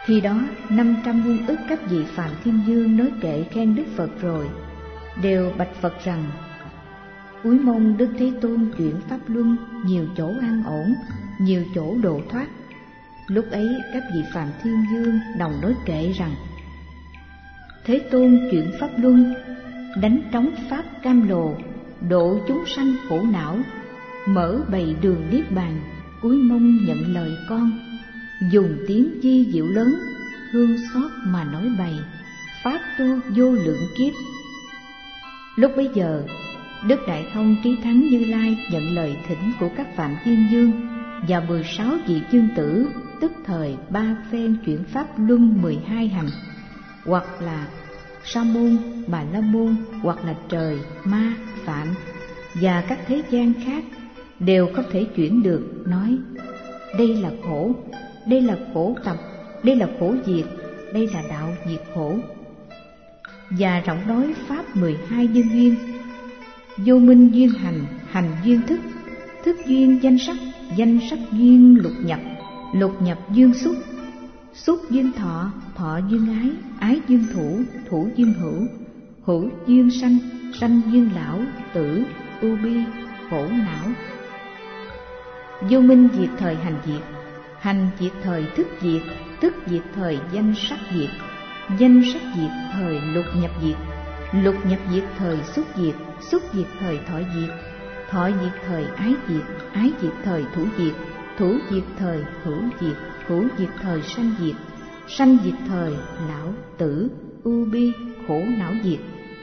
Khi đó 500 muôn ức các vị Phạm Thiên Dương nói kệ khen Đức Phật rồi, đều bạch Phật rằng: cúi mong Đức Thế Tôn chuyển pháp luân, nhiều chỗ an ổn, nhiều chỗ độ thoát. Lúc ấy các vị Phạm Thiên Dương đồng nói kệ rằng: Thế Tôn chuyển pháp luân, đánh trống pháp cam lồ, độ chúng sanh khổ não, mở bày đường niết bàn, cúi mong nhận lời con, dùng tiếng di diệu lớn, thương xót mà nói bày, pháp tu vô lượng kiếp. Lúc bấy giờ, Đức Đại Thông Trí Thắng Như Lai nhận lời thỉnh của các Phạm Thiên Dương và 16 vị dương tử, tức thời 3 phen chuyển pháp luân 12 hành, hoặc là Sa môn, Bà La môn, hoặc là trời, ma, phạm và các thế gian khác đều không thể chuyển được, nói: đây là khổ, đây là khổ tập, đây là khổ diệt, đây là đạo diệt khổ. Và rộng nói pháp 12 nhân duyên: vô minh duyên hành, hành duyên thức, thức duyên danh sắc duyên lục nhập duyên xúc duyên thọ, thọ duyên ái, ái duyên thủ duyên hữu duyên sanh duyên lão tử, ưu bi, khổ não. Vô minh diệt thời hành diệt thời thức diệt thời danh sắc diệt thời lục nhập diệt thời xúc diệt thời thọ diệt thời ái diệt thời thủ diệt thời hữu diệt thời sanh diệt thời lão tử, ưu bi, khổ não diệt.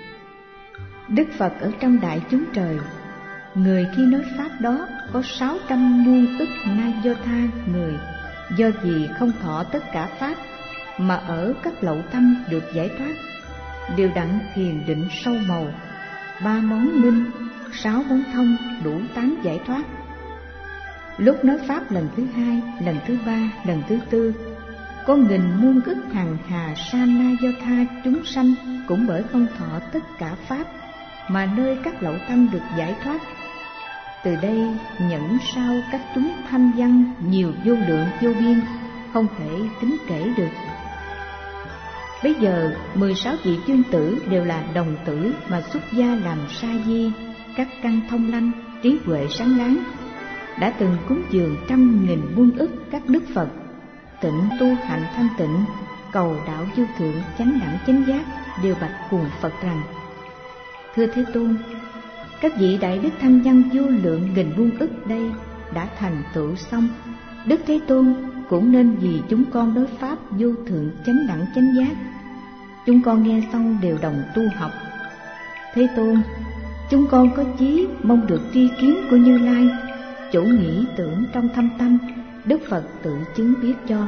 Đức Phật ở trong đại chúng trời, người khi nói pháp đó có 600 muôn ức na do tha người, do vì không thọ tất cả pháp mà ở các lậu tâm được giải thoát, đều đặng thiền định sâu màu, 3 món minh, 6 món thông, đủ 8 giải thoát. Lúc nói pháp lần thứ 2, lần thứ 3, lần thứ 4, có nghìn muôn ức hằng hà sa na do tha chúng sanh cũng bởi không thọ tất cả pháp mà nơi các lậu tâm được giải thoát. Từ đây nhẫn sao các chúng thanh văn nhiều vô lượng vô biên, không thể tính kể được. Bây giờ 16 vị dương tử đều là đồng tử mà xuất gia làm sa di, các căn thông lanh, trí huệ sáng láng, đã từng cúng dường 100.000 muôn ức các đức Phật, tịnh tu hạnh thanh tịnh, cầu đạo vô thượng chánh đẳng chánh giác, đều bạch cùng Phật rằng: thưa Thế Tôn, các vị đại đức thanh văn vô lượng nghìn muôn ức đây đã thành tựu xong, Đức Thế Tôn cũng nên vì chúng con đối pháp vô thượng chánh đẳng chánh giác. Chúng con nghe xong đều đồng tu học. Thế Tôn, chúng con có chí mong được tri kiến của Như Lai, chủ nghĩ tưởng trong thâm tâm, Đức Phật tự chứng biết cho.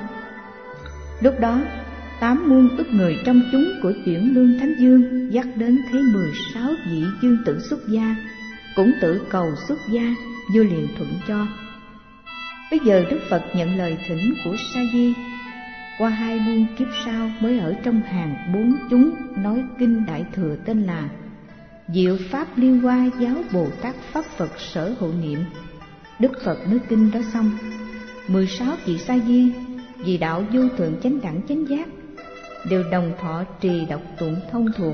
Lúc đó 8 muôn ức người trong chúng của Chuyển Lương Thánh Dương dắt đến thấy 16 vị dương tử xuất gia, cũng tự cầu xuất gia, vua liền thuận cho. Bây giờ Đức Phật nhận lời thỉnh của Sa Di, qua 2 muôn kiếp sau mới ở trong hàng 4 chúng nói kinh Đại Thừa tên là Diệu Pháp Liên Hoa Giáo Bồ Tát Pháp Phật Sở Hộ Niệm. Đức Phật nói kinh đó xong, 16 vị Sa Di vì đạo vô thượng chánh đẳng chánh giác đều đồng thọ trì đọc tụng thông thuộc.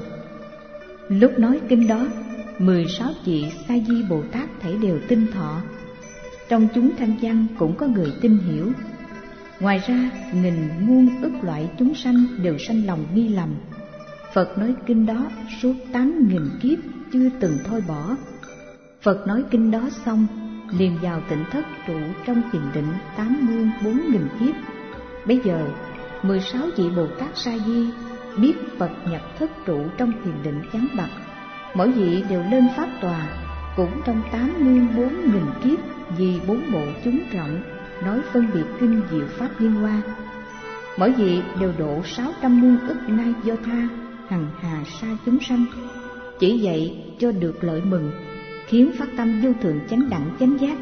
Lúc nói kinh đó, 16 vị Sa Di Bồ Tát thảy đều tin thọ. Trong chúng thanh văn cũng có người tin hiểu. Ngoài ra nghìn muôn ức loại chúng sanh đều sanh lòng nghi lầm. Phật nói kinh đó suốt 8.000 kiếp chưa từng thôi bỏ. Phật nói kinh đó xong, liền vào tịnh thất trụ trong thiền định 84.000 kiếp. Bây giờ 16 vị Bồ Tát Sa Di biết Phật nhập thất trụ trong thiền định chánh bạch, mỗi vị đều lên pháp tòa, cũng trong 84.000 kiếp vì 4 bộ chúng rộng nói phân biệt kinh Diệu Pháp Liên Hoa. Mỗi vị đều độ 600 muôn ức na do tha hằng hà sa chúng sanh, chỉ dạy cho được lợi mừng, khiến phát tâm vô thượng chánh đẳng chánh giác.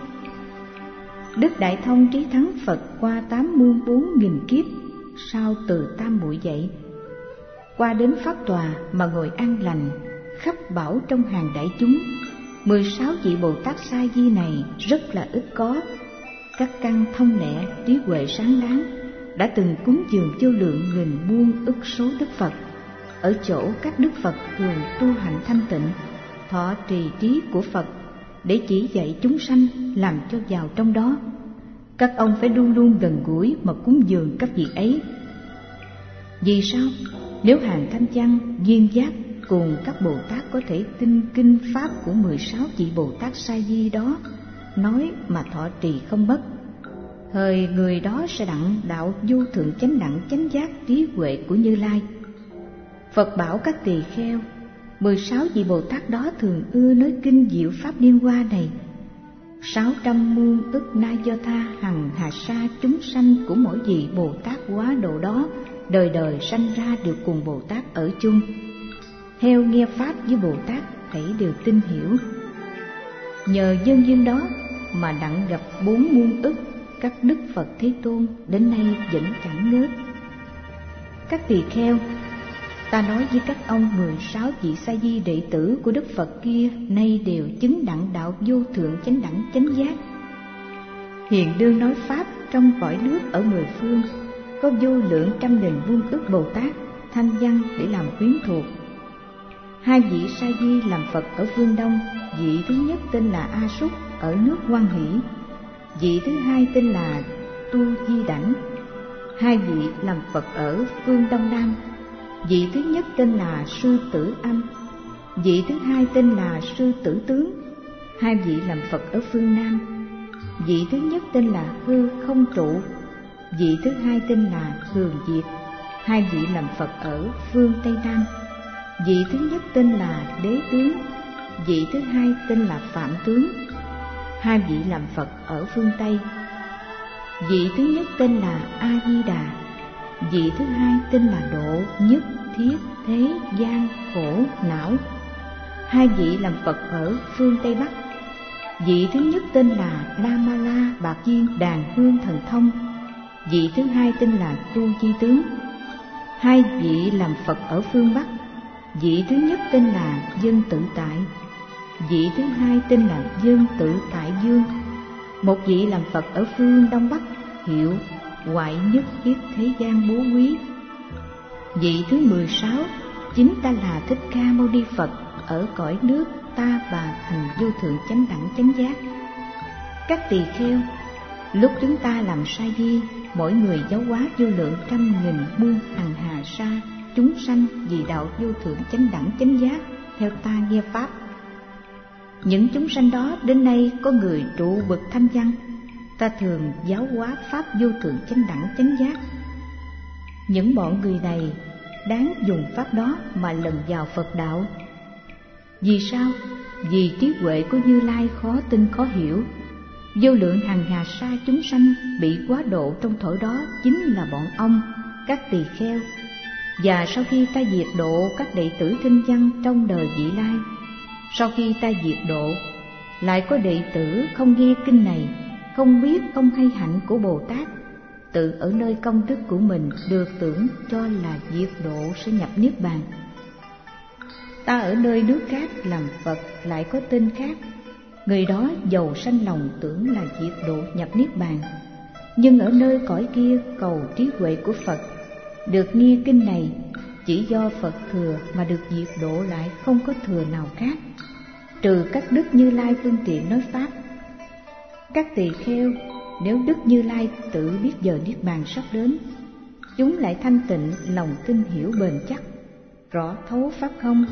Đức Đại Thông Trí Thắng Phật qua 84.000 kiếp sau từ tam muội dậy, qua đến pháp tòa mà ngồi an lành, khắp bảo trong hàng đại chúng. 16 vị Bồ Tát Sa Di này rất là ít có, các căn thông lẹ, trí huệ sáng láng, đã từng cúng dường vô lượng nghìn muôn ức số Đức Phật, ở chỗ các Đức Phật thường tu hành thanh tịnh, thọ trì trí của Phật để chỉ dạy chúng sanh làm cho vào trong đó. Các ông phải luôn luôn gần gũi mà cúng dường các vị ấy. Vì sao? Nếu hàng Thanh Văn, Duyên Giác cùng các Bồ Tát có thể tin kinh pháp của 16 vị Bồ Tát Sa Di đó, nói mà thọ trì không mất, thời người đó sẽ đặng đạo vô thượng chánh đẳng chánh giác trí huệ của Như Lai. Phật bảo các tỳ kheo, 16 vị Bồ Tát đó thường ưa nói kinh diệu pháp Liên Hoa này. 600 muôn ức na do tha hằng hà sa chúng sanh của mỗi vị Bồ Tát quá độ đó, đời đời sanh ra đều cùng Bồ Tát ở chung. Theo nghe pháp với Bồ Tát thảy đều tin hiểu. Nhờ nhân duyên đó mà đặng gặp 4 muôn ức các Đức Phật Thế Tôn đến nay vẫn chẳng ngớt. Các tỳ kheo, ta nói với các ông 16 vị Sa Di đệ tử của Đức Phật kia nay đều chứng đặng đạo vô thượng chánh đẳng chánh giác. Hiền đương nói pháp trong cõi nước ở 10 phương, có vô lượng trăm nghìn muôn ức Bồ Tát Thanh Văn để làm quyến thuộc. 2 vị Sa Di làm Phật ở phương Đông, vị thứ nhất tên là A Súc ở nước Hoan Hỷ, vị thứ hai tên là Tu Di Đảnh. 2 vị làm Phật ở phương Đông Nam, vị thứ nhất tên là Sư Tử Âm, vị thứ hai tên là Sư Tử Tướng. 2 vị làm Phật ở phương Nam, vị thứ nhất tên là Hư Không Trụ, vị thứ hai tên là Thường Diệt. 2 vị làm Phật ở phương Tây Nam, vị thứ nhất tên là Đế Tướng, vị thứ hai tên là Phạm Tướng. 2 vị làm Phật ở phương Tây, vị thứ nhất tên là A Di Đà, vị thứ hai tên là Độ Nhất Thiết Thế Gian Khổ Não. 2 vị làm Phật ở phương Tây Bắc, vị thứ nhất tên là La Ma La Bạc Viên Đàn Hương Thần Thông, vị thứ hai tên là Tu Di Tướng. 2 vị làm Phật ở phương Bắc, vị thứ nhất tên là Dân Tự Tại, vị thứ hai tên là Dân Tự Tại Dương. 1 vị làm Phật ở phương Đông Bắc, hiệu Hoại Nhất Thiết Thế Gian Bố Quý. Vị thứ 16 chính ta là Thích Ca Mâu Ni Phật ở cõi nước Ta Bà thành vô thượng chánh đẳng chánh giác. Các tỳ kheo, lúc chúng ta làm Sa Di, mỗi người giáo hóa vô lượng trăm nghìn muôn hằng hà sa chúng sanh vì đạo vô thượng chánh đẳng chánh giác theo ta nghe pháp. Những chúng sanh đó đến nay có người trụ bậc Thanh Văn, ta thường giáo hóa pháp vô thượng chánh đẳng chánh giác. Những bọn người này đáng dùng pháp đó mà lần vào Phật đạo. Vì sao? Vì trí huệ của Như Lai khó tin khó hiểu. Vô lượng hằng hà sa chúng sanh bị quá độ trong thổi đó chính là bọn ông, các tỳ kheo. Và sau khi ta diệt độ các đệ tử Thanh Văn trong đời vị lai, sau khi ta diệt độ, lại có đệ tử không nghe kinh này, không biết công hay hạnh của Bồ Tát, tự ở nơi công đức của mình được tưởng cho là diệt độ sẽ nhập Niết Bàn. Ta ở nơi nước khác làm Phật lại có tên khác, người đó giàu sanh lòng tưởng là diệt độ nhập Niết Bàn, nhưng ở nơi cõi kia cầu trí huệ của Phật, được nghe kinh này, chỉ do Phật thừa mà được diệt độ lại không có thừa nào khác, trừ các đức Như Lai phương tiện nói pháp. Các tỳ kheo, nếu đức Như Lai tự biết giờ Niết Bàn sắp đến, chúng lại thanh tịnh lòng tin hiểu bền chắc, rõ thấu pháp không,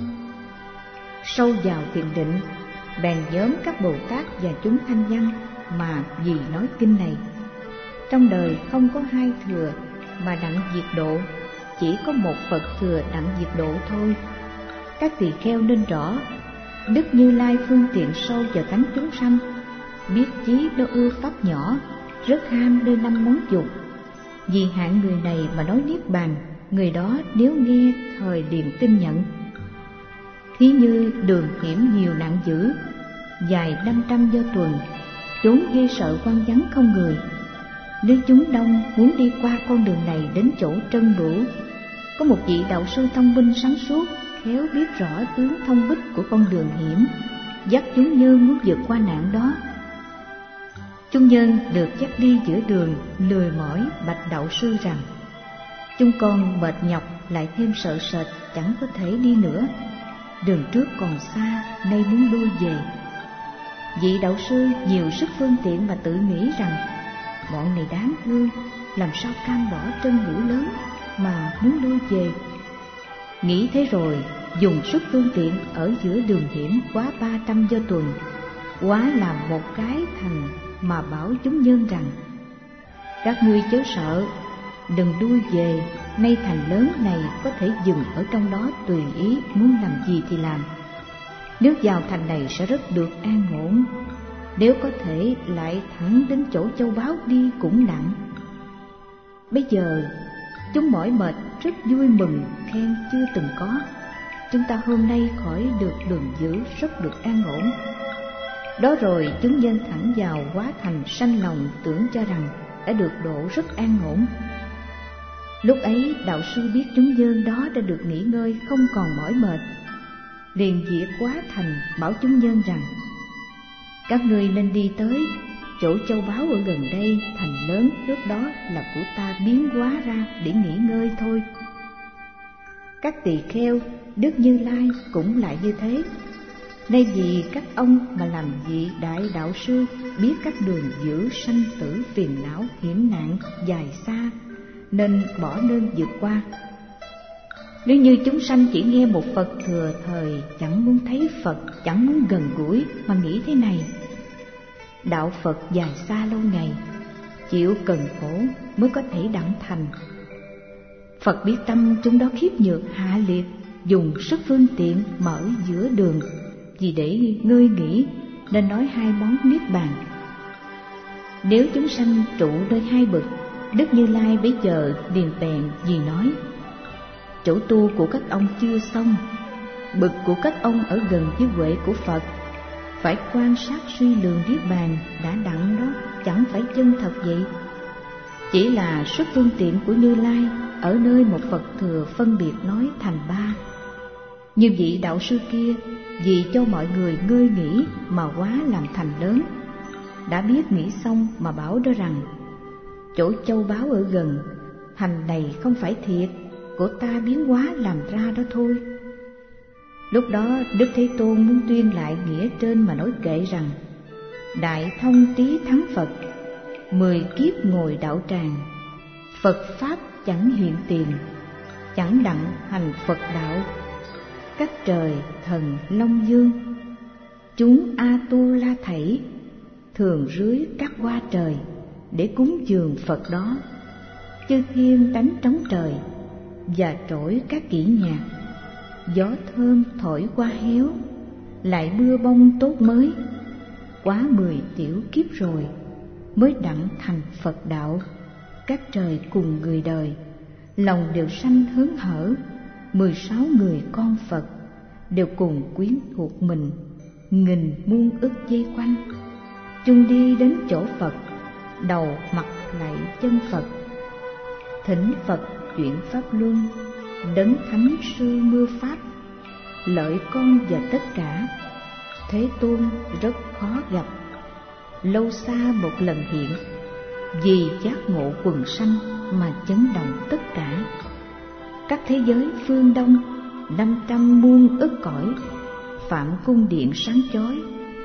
sâu vào thiền định, bèn nhóm các Bồ Tát và chúng Thanh Văn mà vì nói kinh này. Trong đời không có 2 thừa mà đặng diệt độ, chỉ có 1 Phật thừa đặng diệt độ thôi. Các tỳ kheo nên rõ, đức Như Lai phương tiện sâu vào tánh chúng sanh, biết chí nó ưa pháp nhỏ, rất ham nơi 5 món dục. Vì hạng người này mà nói Niết Bàn, người đó nếu nghe thời liền tin nhận. Thí như đường hiểm nhiều nạn dữ, dài 500 do tuần, chốn ghê sợ quan vắng không người. Nếu chúng đông muốn đi qua con đường này đến chỗ Trân Bửu, có một vị đạo sư thông minh sáng suốt, khéo biết rõ tướng thông bích của con đường hiểm, dắt chúng như muốn vượt qua nạn đó. Chúng nhân được dắt đi giữa đường, lười mỏi bạch đạo sư rằng: chúng con mệt nhọc, lại thêm sợ sệt, chẳng có thể đi nữa. Đường trước còn xa, nay muốn lui về. Vị đạo sư nhiều sức phương tiện mà tự nghĩ rằng: bọn này đáng thương, làm sao cam bỏ trân hữu lớn mà muốn lui về. Nghĩ thế rồi dùng sức phương tiện ở giữa đường hiểm quá 300 do tuần, quá làm một cái thành mà bảo chúng nhân rằng: các ngươi chớ sợ, đừng đuôi về, nay thành lớn này có thể dừng ở trong đó tùy ý, muốn làm gì thì làm. Nếu vào thành này sẽ rất được an ổn, nếu có thể lại thẳng đến chỗ châu báu đi cũng nặng. Bây giờ chúng mỏi mệt rất vui mừng, khen chưa từng có: chúng ta hôm nay khỏi được đường giữ, rất được an ổn. Đó rồi chúng nhân thẳng vào quá thành, sanh lòng tưởng cho rằng đã được độ rất an ổn. Lúc ấy đạo sư biết chúng nhân đó đã được nghỉ ngơi, không còn mỏi mệt, liền diệt quá thành, bảo chúng nhân rằng: các ngươi nên đi tới chỗ châu báu ở gần đây, thành lớn trước đó là của ta biến hóa ra để nghỉ ngơi thôi. Các tỳ kheo Đức Như Lai cũng lại như thế. Nay vì các ông mà làm vị đại đạo sư, biết các đường giữ sanh tử phiền não hiểm nạn dài xa, nên bỏ đơn vượt qua. Nếu như chúng sanh chỉ nghe một Phật thừa thời, chẳng muốn thấy Phật, chẳng muốn gần gũi, mà nghĩ thế này: đạo Phật dài xa lâu ngày, chịu cần khổ mới có thể đặng thành. Phật biết tâm chúng đó khiếp nhược hạ liệt, dùng sức phương tiện mở giữa đường, vì để ngơi nghỉ nên nói hai món niết bàn. Nếu chúng sanh trụ nơi hai bực, Đức Như Lai bấy giờ điền bèn vì nói: chỗ tu của các ông chưa xong, bực của các ông ở gần với huệ của Phật, phải quan sát suy lường niết bàn đã đặng đó, chẳng phải chân thật vậy. Chỉ là sức phương tiện của Như Lai ở nơi một Phật thừa phân biệt nói thành ba. Như vị đạo sư kia vì cho mọi người ngơi nghỉ mà quá làm thành lớn, đã biết nghĩ xong mà bảo đó rằng: chỗ châu báu ở gần, thành này không phải thiệt, của ta biến hóa làm ra đó thôi. Lúc đó Đức Thế Tôn muốn tuyên lại nghĩa trên mà nói kệ rằng: đại thông trí thắng Phật, 10 kiếp ngồi đạo tràng, Phật Pháp chẳng hiện tiền, chẳng đặng hành Phật đạo. Các trời thần Long Dương, chúng A-tu-la thảy, thường rưới các hoa trời để cúng dường Phật đó. Chư thiên đánh trống trời và trỗi các kỹ nhạc, gió thơm thổi qua héo, lại mưa bông tốt mới. Quá 10 tiểu kiếp rồi mới đặng thành Phật đạo. Các trời cùng người đời, lòng đều sanh hớn hở. 16 người con Phật đều cùng quyến thuộc mình, nghìn muôn ức dây quanh. Chung đi đến chỗ Phật, đầu mặt lạy chân Phật, thỉnh Phật chuyển pháp luân, đấng thánh sư mưa pháp, lợi con và tất cả. Thế Tôn rất khó gặp, lâu xa một lần hiện, vì giác ngộ quần sanh mà chấn động tất cả. Các thế giới phương Đông 500 muôn ức cõi, Phạm cung điện sáng chói,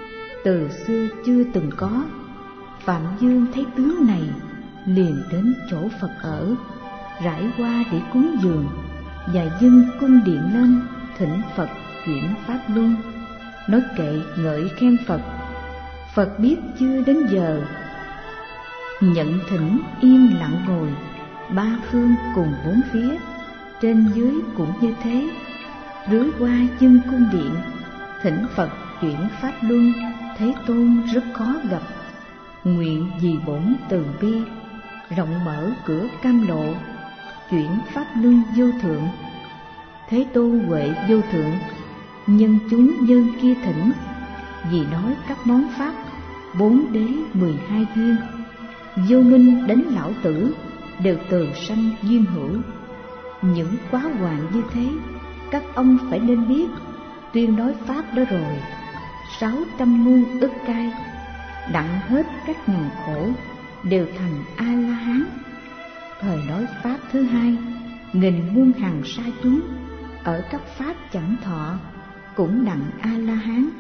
từ xưa chưa từng có. Phạm Dương thấy tướng này, liền đến chỗ Phật ở, rải hoa để cúng dường, và dâng cung điện lên, thỉnh Phật chuyển pháp luân, nói kệ ngợi khen Phật. Phật biết chưa đến giờ, nhận thỉnh yên lặng ngồi, ba phương cùng bốn phía, trên dưới cũng như thế, rưới qua dâng cung điện, thỉnh Phật chuyển pháp luân. Thế Tôn rất khó gặp, nguyện vì bổn từ bi, rộng mở cửa cam lộ, chuyển pháp luân vô thượng. Thế Tôn huệ vô thượng, nhân chúng nhân kia thỉnh, vì nói các món pháp, 4 đế 12 duyên, vô minh đến lão tử, đều từ sanh duyên hữu. Những quá hoàng như thế, các ông phải nên biết, tuyên nói pháp đó rồi. 600 muôn ức cai, đặng hết các ngàn khổ, đều thành A-la-hán. Thời nói pháp thứ hai, nghìn muôn hằng sa chúng ở các pháp chẳng thọ, cũng đặng A-la-hán.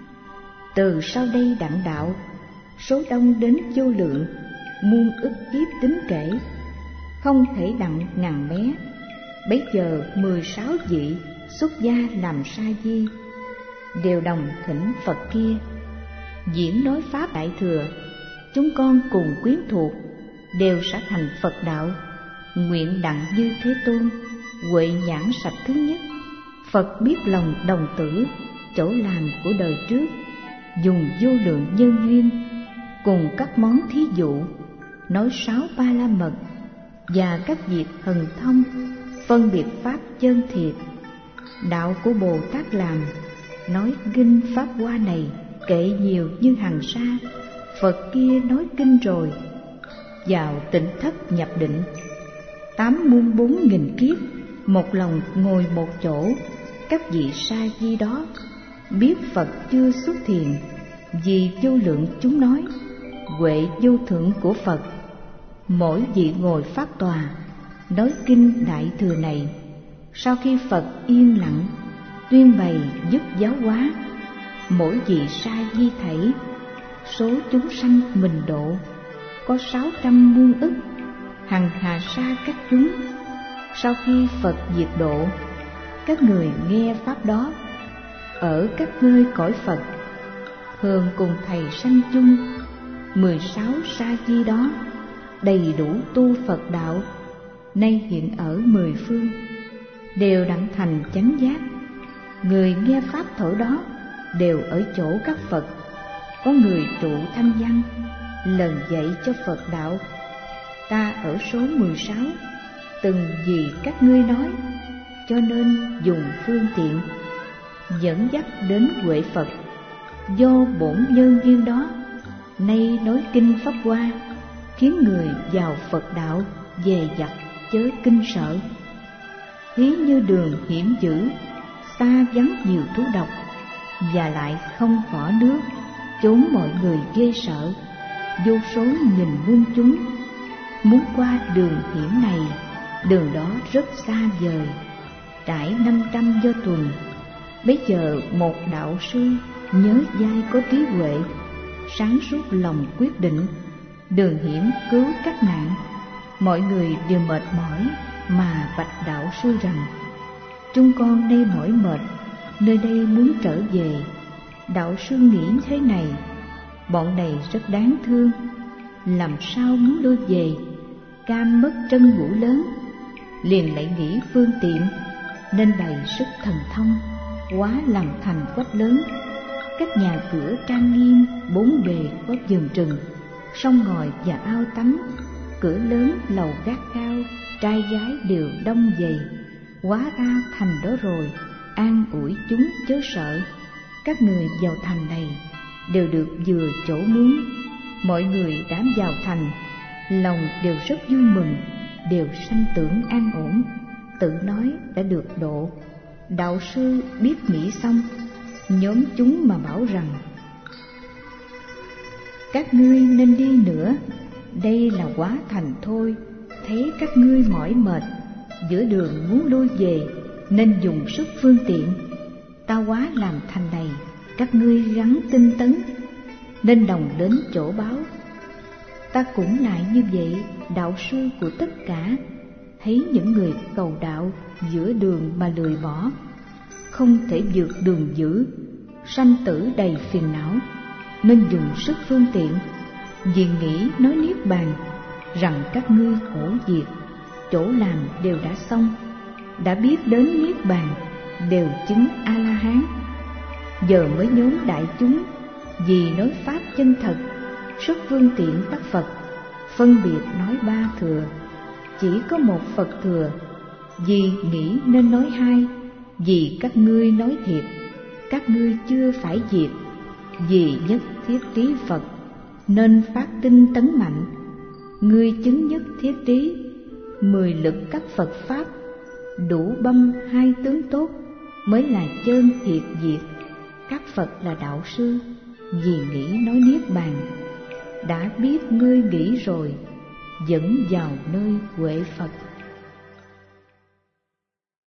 Từ sau đây đặng đạo, số đông đến vô lượng, muôn ức kiếp tính kể, không thể đặng ngàn mé. Bấy giờ 16 vị xuất gia làm sa di, đều đồng thỉnh Phật kia diễn nói pháp đại thừa. Chúng con cùng quyến thuộc, đều sẽ thành Phật đạo. Nguyện đặng như Thế Tôn, huệ nhãn sạch thứ nhất. Phật biết lòng đồng tử, chỗ làm của đời trước, dùng vô lượng nhân duyên, cùng các món thí dụ, nói 6 ba la mật và các việc thần thông, phân biệt pháp chân thiệt. Đạo của Bồ Tát làm, nói kinh pháp hoa này, kệ nhiều như hằng sa. Phật kia nói kinh rồi, vào tỉnh thất nhập định, 8 muôn 4.000 kiếp, một lòng ngồi một chỗ. Các vị sa di đó biết Phật chưa xuất thiền, vì vô lượng chúng nói huệ vô thượng của Phật. Mỗi vị ngồi pháp tòa, nói kinh đại thừa này. Sau khi Phật yên lặng, tuyên bày dứt giáo hóa. Mỗi vị sa di thảy, số chúng sanh mình độ, có 600 muôn ức, hằng hà sa các chúng. Sau khi Phật diệt độ, các người nghe pháp đó, ở các nơi cõi Phật, thường cùng thầy sanh chung. 16 sa di đó đầy đủ tu Phật đạo, nay hiện ở 10 phương, đều đặng thành chánh giác. Người nghe pháp thổi đó đều ở chỗ các Phật. Có người trụ thanh văn, lần dạy cho Phật đạo. Ta ở số 16, từng vì các ngươi nói, cho nên dùng phương tiện dẫn dắt đến huệ Phật. Do bổn nhân duyên đó, nay nói kinh pháp hoa, khiến người vào Phật đạo dè dặt chớ kinh sợ. Thí như đường hiểm dữ, xa vắng nhiều thú độc, và lại không vỏ nước, chốn mọi người ghê sợ. Vô số nghìn muôn chúng muốn qua đường hiểm này, đường đó rất xa vời, trải 500 do tuần. Bấy giờ một đạo sư nhớ dai có trí huệ, sáng suốt lòng quyết định, đường hiểm cứu các nạn. Mọi người đều mệt mỏi mà bạch đạo sư rằng: chúng con đây mỏi mệt, nơi đây muốn trở về. Đạo sư nghĩ thế này: bọn này rất đáng thương, làm sao muốn đưa về, cam mất trân vũ lớn. Liền lại nghĩ phương tiện, nên bày sức thần thông, hóa làm thành quách lớn. Các nhà cửa trang nghiêm, bốn bề có vườn rừng, sông ngòi và ao tắm. Cửa lớn lầu gác cao, trai gái đều đông đầy. Hóa ra thành đó rồi, an ủi chúng chớ sợ. Các người vào thành này đều được vừa chỗ muốn. Mọi người đã vào thành, lòng đều rất vui mừng, đều sanh tưởng an ổn, tự nói đã được độ. Đạo sư biết nghĩ xong, nhóm chúng mà bảo rằng: các ngươi nên đi nữa, đây là quá thành thôi. Thấy các ngươi mỏi mệt, giữa đường muốn lui về, nên dùng sức phương tiện. Ta hóa làm thành này, các ngươi gắng tinh tấn, nên đồng đến chỗ báo. Ta cũng lại như vậy, đạo sư của tất cả. Thấy những người cầu đạo giữa đường mà lười bỏ, không thể vượt đường dữ, sanh tử đầy phiền não, nên dùng sức phương tiện. Vì nghĩ nói niết bàn, rằng các ngươi khổ diệt, chỗ làm đều đã xong, đã biết đến niết bàn, đều chứng A-la-hán. Giờ mới nhóm đại chúng, vì nói pháp chân thật, xuất phương tiện tác Phật, phân biệt nói ba thừa. Chỉ có một Phật thừa, vì nghĩ nên nói hai. Vì các ngươi nói thiệt, các ngươi chưa phải diệt. Vì nhất thiết trí Phật, nên phát tinh tấn mạnh. Ngươi chứng nhất thiết trí, 10 lực các Phật Pháp, đủ băm hai tướng tốt, mới là chân thiệt diệt. Các Phật là đạo sư, vì nghĩ nói niết bàn, đã biết ngươi nghĩ rồi, dẫn vào nơi huệ Phật.